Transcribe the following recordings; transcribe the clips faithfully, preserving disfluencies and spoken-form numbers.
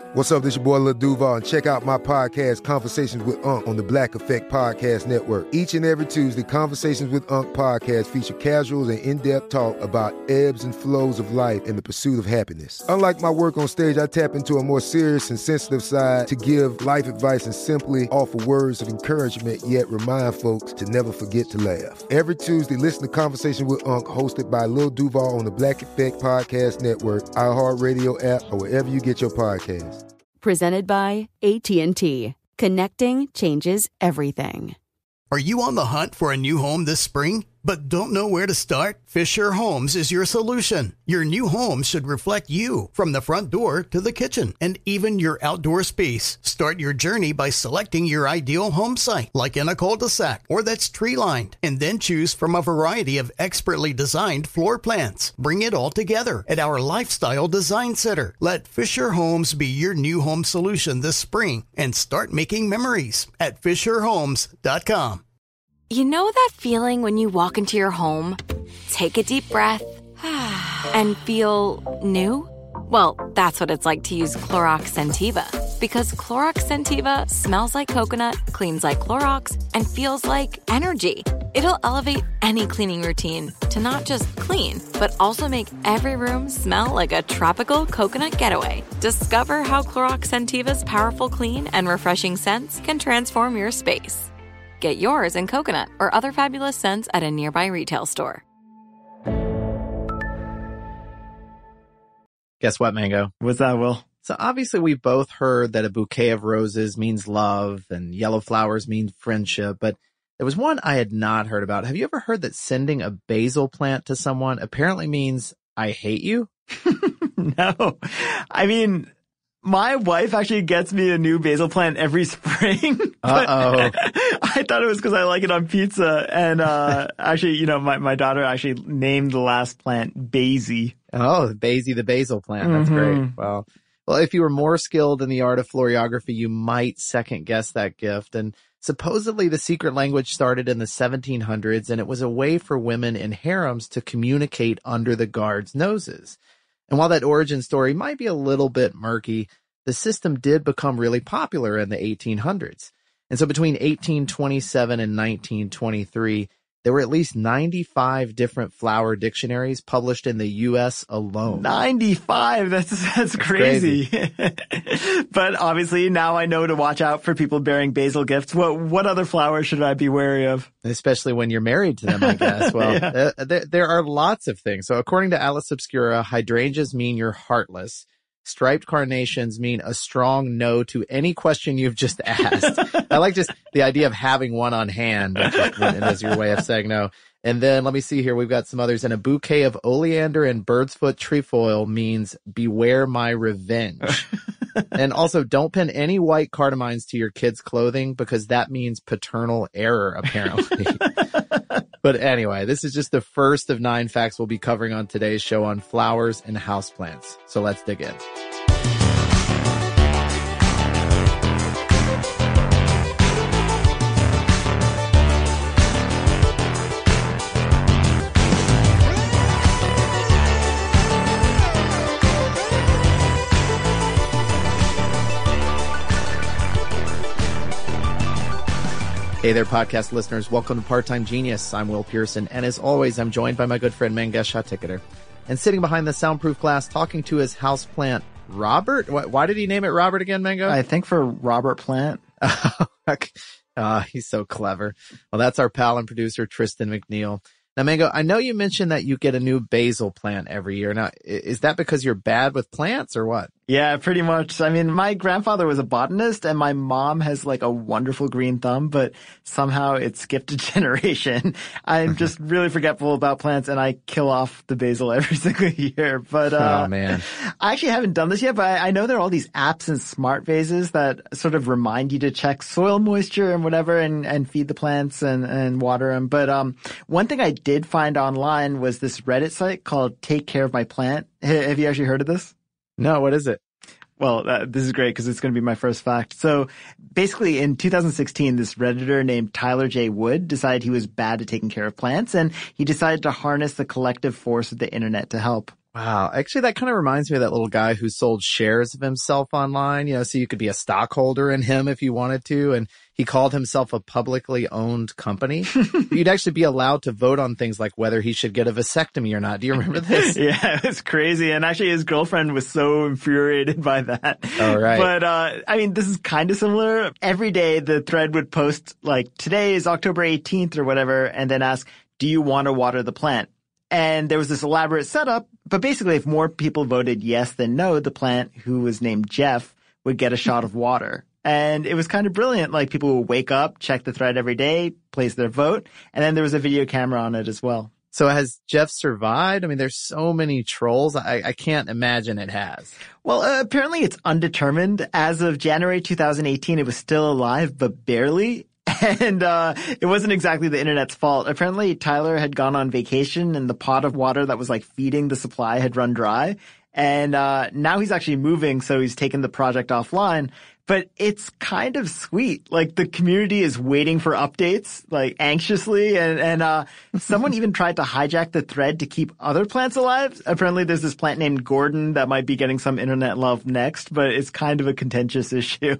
What's up, this your boy Lil Duval, and check out my podcast, Conversations with Unc, on the Black Effect Podcast Network. Each and every Tuesday, Conversations with Unc podcast feature casuals and in-depth talk about ebbs and flows of life and the pursuit of happiness. Unlike my work on stage, I tap into a more serious and sensitive side to give life advice and simply offer words of encouragement, yet remind folks to never forget to laugh. Every Tuesday, listen to Conversations with Unc, hosted by Lil Duval on the Black Effect Podcast Network, iHeartRadio app, or wherever you get your podcasts. Presented by A T and T. Connecting changes everything. Are you on the hunt for a new home this spring, but don't know where to start? Fisher Homes is your solution. Your new home should reflect you, from the front door to the kitchen, and even your outdoor space. Start your journey by selecting your ideal home site, like in a cul-de-sac or that's tree-lined, and then choose from a variety of expertly designed floor plans. Bring it all together at our Lifestyle Design Center. Let Fisher Homes be your new home solution this spring, and start making memories at fisher homes dot com. You know that feeling when you walk into your home, take a deep breath, and feel new? Well, that's what it's like to use Clorox Scentiva. Because Clorox Scentiva smells like coconut, cleans like Clorox, and feels like energy. It'll elevate any cleaning routine to not just clean, but also make every room smell like a tropical coconut getaway. Discover how Clorox Scentiva's powerful clean and refreshing scents can transform your space. Get yours in coconut or other fabulous scents at a nearby retail store. Guess what, Mango? What's that, Will? So obviously we both heard that a bouquet of roses means love and yellow flowers mean friendship, but there was one I had not heard about. Have you ever heard that sending a basil plant to someone apparently means I hate you? No. I mean, my wife actually gets me a new basil plant every spring. Uh-oh. I thought it was because I like it on pizza. And uh actually, you know, my, my daughter actually named the last plant Basie. Oh, Basie the basil plant. That's Mm-hmm. great. Well, well, if you were more skilled in the art of florography, you might second guess that gift. And supposedly the secret language started in the seventeen hundreds, and it was a way for women in harems to communicate under the guards' noses. And while that origin story might be a little bit murky, the system did become really popular in the eighteen hundreds. And so between eighteen twenty-seven and nineteen twenty-three, there were at least ninety-five different flower dictionaries published in the U S alone. ninety-five? That's, that's crazy. crazy. But obviously now I know to watch out for people bearing basil gifts. What, what other flowers should I be wary of? Especially when you're married to them, I guess. Well, yeah. uh, there, there are lots of things. So according to Atlas Obscura, hydrangeas mean you're heartless. Striped carnations mean a strong no to any question you've just asked. I like just the idea of having one on hand as your way of saying no. And then let me see here. We've got some others. And a bouquet of oleander and bird's foot trefoil means beware my revenge. And also, don't pin any white cardamines to your kids' clothing because that means paternal error, apparently. But anyway, this is just the first of nine facts we'll be covering on today's show on flowers and houseplants. So let's dig in. Hey there, podcast listeners. Welcome to Part-Time Genius. I'm Will Pearson, and as always, I'm joined by my good friend Mangesh Hattikudur. And sitting behind the soundproof glass, talking to his houseplant, Robert. Why did he name it Robert again, Mango? I think for Robert Plant. uh, he's so clever. Well, that's our pal and producer, Tristan McNeil. Now, Mango, I know you mentioned that you get a new basil plant every year. Now, is that because you're bad with plants or what? Yeah, pretty much. I mean, my grandfather was a botanist and my mom has like a wonderful green thumb, but somehow it skipped a generation. I'm just really forgetful about plants and I kill off the basil every single year. But, uh, oh man, I actually haven't done this yet, but I, I know there are all these apps and smart vases that sort of remind you to check soil moisture and whatever and, and feed the plants and, and water them. But, um, one thing I did find online was this Reddit site called Take Care of My Plant. H- have you actually heard of this? No, what is it? Well, uh, this is great because it's going to be my first fact. So basically in two thousand sixteen, this Redditor named Tyler J. Wood decided he was bad at taking care of plants and he decided to harness the collective force of the internet to help. Wow. Actually, that kind of reminds me of that little guy who sold shares of himself online, you know, so you could be a stockholder in him if you wanted to. And he called himself a publicly owned company. You'd actually be allowed to vote on things like whether he should get a vasectomy or not. Do you remember this? Yeah, it was crazy. And actually his girlfriend was so infuriated by that. Oh, right. But, uh, I mean, this is kind of similar. Every day the thread would post like, today is October eighteenth or whatever, and then ask, do you want to water the plant? And there was this elaborate setup, but basically if more people voted yes than no, the plant, who was named Jeff, would get a shot of water. And it was kind of brilliant. Like, people would wake up, check the thread every day, place their vote, and then there was a video camera on it as well. So has Jeff survived? I mean, there's so many trolls. I, I can't imagine it has. Well, uh, apparently it's undetermined. As of January two thousand eighteen, it was still alive, but barely. And uh it wasn't exactly the internet's fault. Apparently Tyler had gone on vacation and the pot of water that was like feeding the supply had run dry. And uh now he's actually moving, so he's taken the project offline. But it's kind of sweet. Like, the community is waiting for updates, like, anxiously. And, and, uh, someone even tried to hijack the thread to keep other plants alive. Apparently there's this plant named Gordon that might be getting some internet love next, but it's kind of a contentious issue.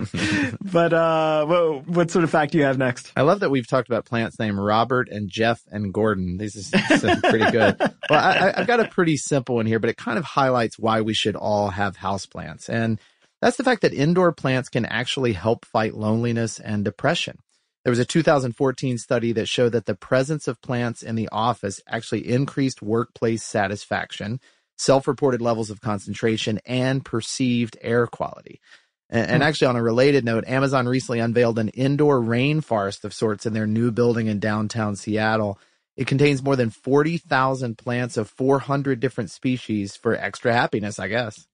But, uh, what, what sort of fact do you have next? I love that we've talked about plants named Robert and Jeff and Gordon. These are pretty good. Well, I, I've got a pretty simple one here, but it kind of highlights why we should all have houseplants. And that's the fact that indoor plants can actually help fight loneliness and depression. There was a two thousand fourteen study that showed that the presence of plants in the office actually increased workplace satisfaction, self-reported levels of concentration, and perceived air quality. And, and actually, on a related note, Amazon recently unveiled an indoor rainforest of sorts in their new building in downtown Seattle. It contains more than forty thousand plants of four hundred different species for extra happiness, I guess.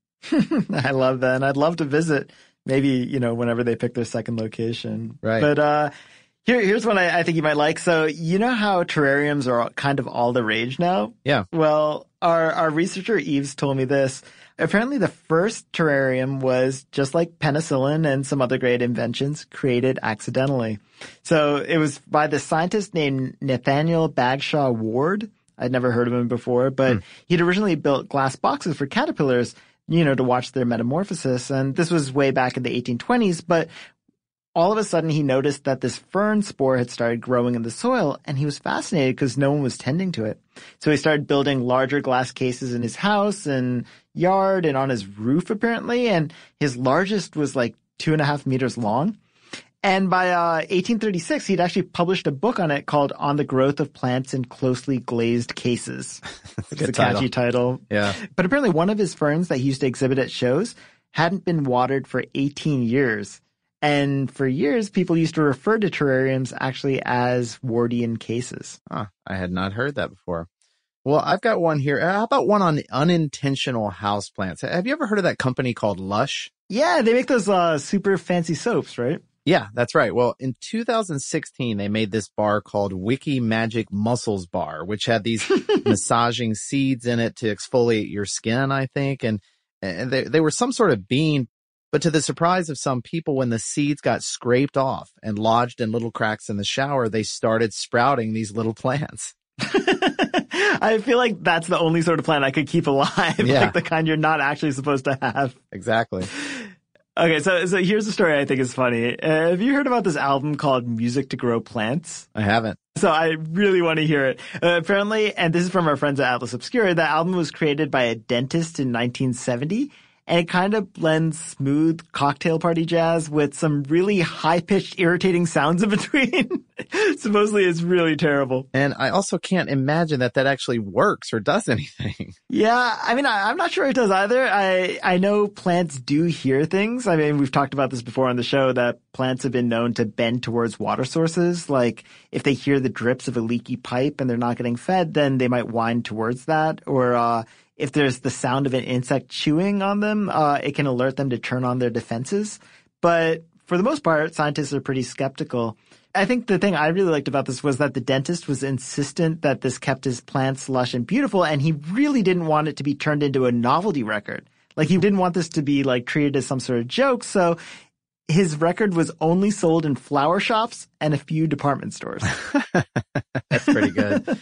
I love that. And I'd love to visit, maybe, you know, whenever they pick their second location. Right. But uh here, here's one I, I think you might like. So, you know how terrariums are kind of all the rage now? Yeah. Well, our, our researcher Eves told me this. Apparently the first terrarium was, just like penicillin and some other great inventions, created accidentally. So it was by the scientist named Nathaniel Bagshaw Ward. I'd never heard of him before, but hmm. he'd originally built glass boxes for caterpillars, you know, to watch their metamorphosis. And this was way back in the eighteen twenties, but all of a sudden he noticed that this fern spore had started growing in the soil, and he was fascinated because no one was tending to it. So he started building larger glass cases in his house and yard and on his roof, apparently, and his largest was like two and a half meters long. And by uh eighteen thirty-six, he'd actually published a book on it called On the Growth of Plants in Closely Glazed Cases. It's a catchy title. Yeah. But apparently one of his ferns that he used to exhibit at shows hadn't been watered for eighteen years. And for years, people used to refer to terrariums actually as Wardian cases. Huh, I had not heard that before. Well, I've got one here. How about one on unintentional houseplants? Have you ever heard of that company called Lush? Yeah, they make those uh super fancy soaps, right? Yeah, that's right. Well, in two thousand sixteen, they made this bar called Wiki Magic Muscles Bar, which had these massaging seeds in it to exfoliate your skin, I think. And, and they, they were some sort of bean, but to the surprise of some people, when the seeds got scraped off and lodged in little cracks in the shower, they started sprouting these little plants. I feel like that's the only sort of plant I could keep alive, yeah. like the kind you're not actually supposed to have. Exactly. Okay, so so here's a story I think is funny. Uh, have you heard about this album called Music to Grow Plants? I haven't. So I really want to hear it. Uh, apparently, and this is from our friends at Atlas Obscura, the album was created by a dentist in nineteen seventy, and it kind of blends smooth cocktail party jazz with some really high-pitched, irritating sounds in between. Supposedly it's really terrible. And I also can't imagine that that actually works or does anything. Yeah, I mean, I, I'm not sure it does either. I, I know plants do hear things. I mean, we've talked about this before on the show, that plants have been known to bend towards water sources. Like, if they hear the drips of a leaky pipe and they're not getting fed, then they might wind towards that. Or, uh, if there's the sound of an insect chewing on them, uh, it can alert them to turn on their defenses. But for the most part, scientists are pretty skeptical. I think the thing I really liked about this was that the dentist was insistent that this kept his plants lush and beautiful, and he really didn't want it to be turned into a novelty record. Like, he didn't want this to be, like, treated as some sort of joke, so his record was only sold in flower shops and a few department stores. That's pretty good.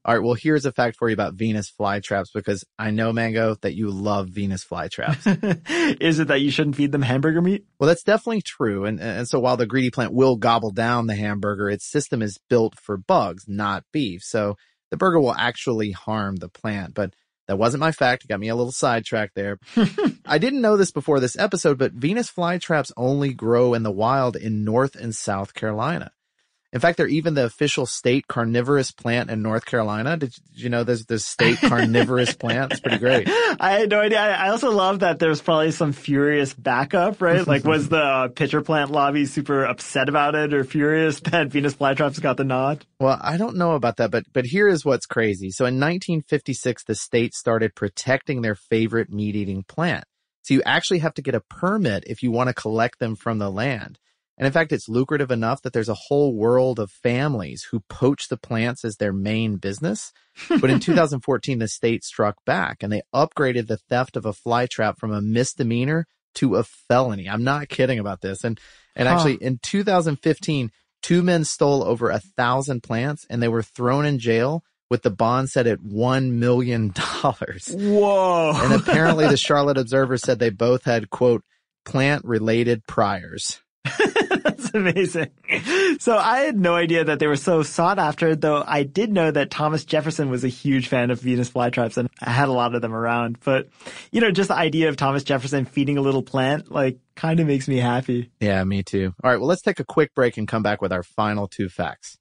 All right, well, here's a fact for you about Venus flytraps, because I know, Mango, that you love Venus flytraps. Is it that you shouldn't feed them hamburger meat? Well, that's definitely true. And, and so while the greedy plant will gobble down the hamburger, its system is built for bugs, not beef. So the burger will actually harm the plant. But that wasn't my fact. It got me a little sidetracked there. I didn't know this before this episode, but Venus flytraps only grow in the wild in North and South Carolina. In fact, they're even the official state carnivorous plant in North Carolina. Did, did you know there's this state carnivorous plant? It's pretty great. I had no idea. I also love that there's probably some furious backup, right? Like, was the uh, pitcher plant lobby super upset about it or furious that Venus flytraps got the nod? Well, I don't know about that, but but here is what's crazy. So in nineteen fifty-six, the state started protecting their favorite meat-eating plant. So you actually have to get a permit if you want to collect them from the land. And in fact, it's lucrative enough that there's a whole world of families who poach the plants as their main business. But in two thousand fourteen, the state struck back and they upgraded the theft of a flytrap from a misdemeanor to a felony. I'm not kidding about this. And and huh. actually, in two thousand fifteen, two men stole over a thousand plants and they were thrown in jail with the bond set at one million dollars. Whoa. And apparently the Charlotte Observer said they both had, quote, plant-related priors. That's amazing. So I had no idea that they were so sought after, though I did know that Thomas Jefferson was a huge fan of Venus flytraps and I had a lot of them around. But, you know, just the idea of Thomas Jefferson feeding a little plant, like, kind of makes me happy. Yeah, me too. All right, well, let's take a quick break and come back with our final two facts.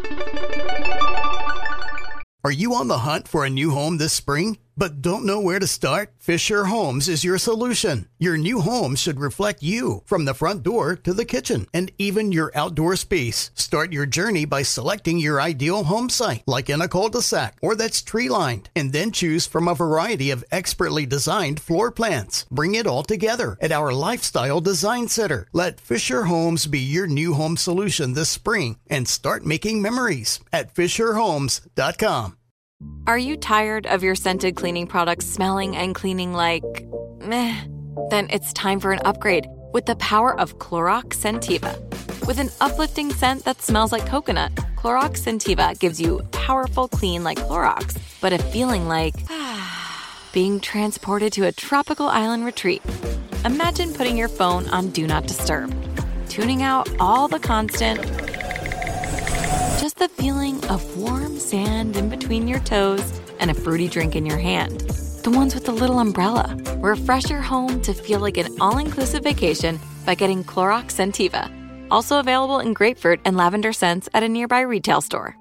Are you on the hunt for a new home this spring, but don't know where to start? Fisher Homes is your solution. Your new home should reflect you, from the front door to the kitchen, and even your outdoor space. Start your journey by selecting your ideal home site, like in a cul-de-sac or that's tree-lined, and then choose from a variety of expertly designed floor plans. Bring it all together at our Lifestyle Design Center. Let Fisher Homes be your new home solution this spring and start making memories at fisher homes dot com. Are you tired of your scented cleaning products smelling and cleaning like meh? Then it's time for an upgrade with the power of Clorox Scentiva. With an uplifting scent that smells like coconut, Clorox Scentiva gives you powerful clean like Clorox, but a feeling like being transported to a tropical island retreat. Imagine putting your phone on Do Not Disturb, tuning out all the constant, just the feeling of warm sand in between your toes and a fruity drink in your hand. The ones with the little umbrella. Refresh your home to feel like an all-inclusive vacation by getting Clorox Scentiva. Also available in grapefruit and lavender scents at a nearby retail store.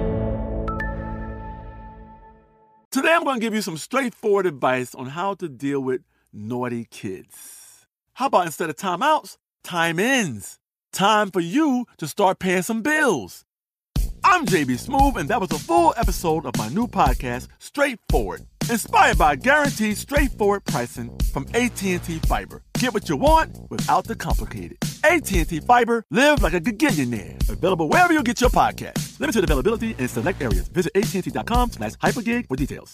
Today I'm going to give you some straightforward advice on how to deal with naughty kids. How about instead of timeouts, time-ins? Time for you to start paying some bills. I'm J B Smoove, and that was a full episode of my new podcast, Straightforward, inspired by guaranteed straightforward pricing from A T and T Fiber. Get what you want without the complicated. A T and T Fiber, live like a gigillionaire. Available wherever you get your podcasts. Limited availability in select areas. Visit A T and T dot com slash hypergig for details.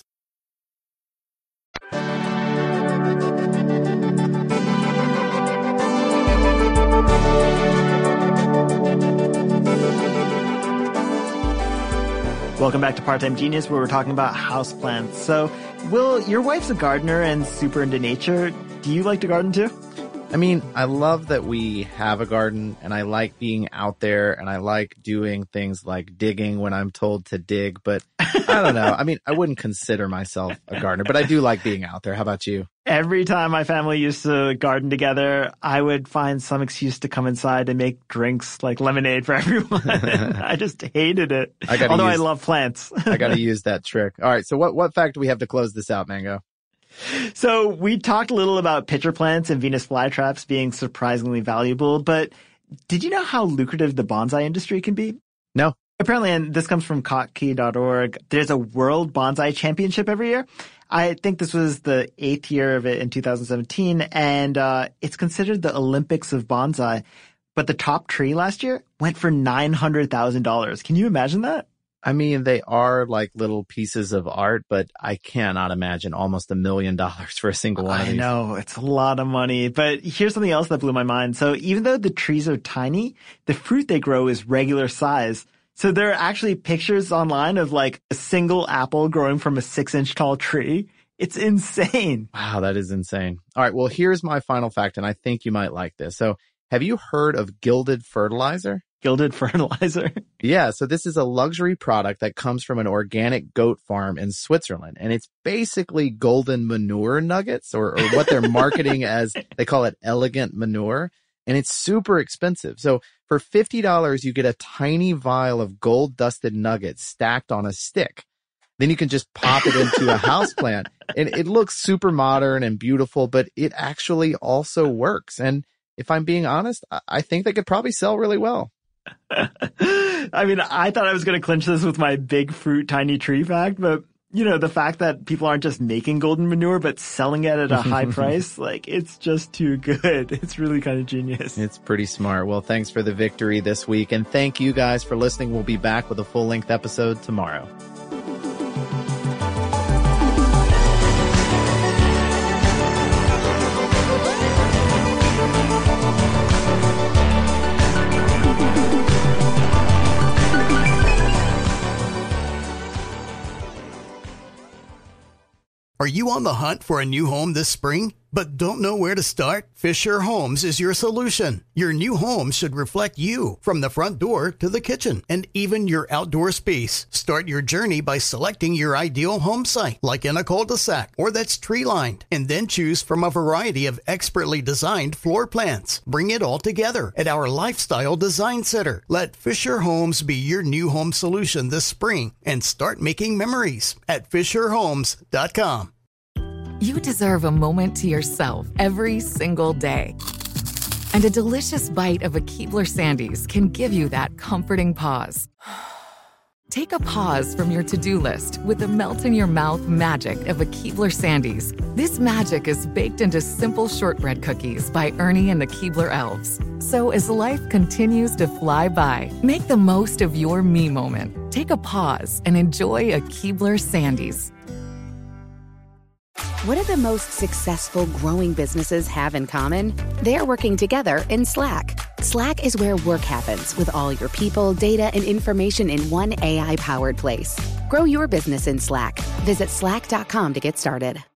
Welcome back to Part-Time Genius, where we're talking about houseplants. So, Will, your wife's a gardener and super into nature. Do you like to garden too? I mean, I love that we have a garden, and I like being out there, and I like doing things like digging when I'm told to dig, but I don't know. I mean, I wouldn't consider myself a gardener, but I do like being out there. How about you? Every time my family used to garden together, I would find some excuse to come inside and make drinks like lemonade for everyone. I just hated it. I Although use, I love plants. I got to use that trick. All right. So what, what fact do we have to close this out, Mango? So we talked a little about pitcher plants and Venus flytraps being surprisingly valuable, but did you know how lucrative the bonsai industry can be? No. Apparently, and this comes from Kottke dot org, there's a World Bonsai Championship every year. I think this was the eighth year of it in two thousand seventeen, and uh it's considered the Olympics of bonsai. But the top tree last year went for nine hundred thousand dollars. Can you imagine that? I mean, they are like little pieces of art, but I cannot imagine almost a million dollars for a single one of these. I know, it's a lot of money. But here's something else that blew my mind. So even though the trees are tiny, the fruit they grow is regular size. So there are actually pictures online of like a single apple growing from a six inch tall tree. It's insane. Wow, that is insane. All right, well, here's my final fact, and I think you might like this. So have you heard of Gilded Fertilizer? Gilded Fertilizer? Yeah, so this is a luxury product that comes from an organic goat farm in Switzerland, and it's basically golden manure nuggets, or, or what they're marketing as, they call it elegant manure, and it's super expensive. So for fifty dollars, you get a tiny vial of gold-dusted nuggets stacked on a stick. Then you can just pop it into a houseplant, and it looks super modern and beautiful, but it actually also works. And if I'm being honest, I think they could probably sell really well. I mean, I thought I was going to clinch this with my big fruit, tiny tree fact, but you know, the fact that people aren't just making golden manure, but selling it at a high price, like it's just too good. It's really kind of genius. It's pretty smart. Well, thanks for the victory this week. And thank you guys for listening. We'll be back with a full length episode tomorrow. Are you on the hunt for a new home this spring, but don't know where to start? Fisher Homes is your solution. Your new home should reflect you, from the front door to the kitchen, and even your outdoor space. Start your journey by selecting your ideal home site, like in a cul-de-sac or that's tree-lined, and then choose from a variety of expertly designed floor plans. Bring it all together at our Lifestyle Design Center. Let Fisher Homes be your new home solution this spring, and start making memories at fisher homes dot com. You deserve a moment to yourself every single day. And a delicious bite of a Keebler Sandies can give you that comforting pause. Take a pause from your to-do list with the melt-in-your-mouth magic of a Keebler Sandies. This magic is baked into simple shortbread cookies by Ernie and the Keebler Elves. So as life continues to fly by, make the most of your me moment. Take a pause and enjoy a Keebler Sandies. What do the most successful growing businesses have in common? They're working together in Slack. Slack is where work happens, with all your people, data, and information in one A I-powered place. Grow your business in Slack. Visit slack dot com to get started.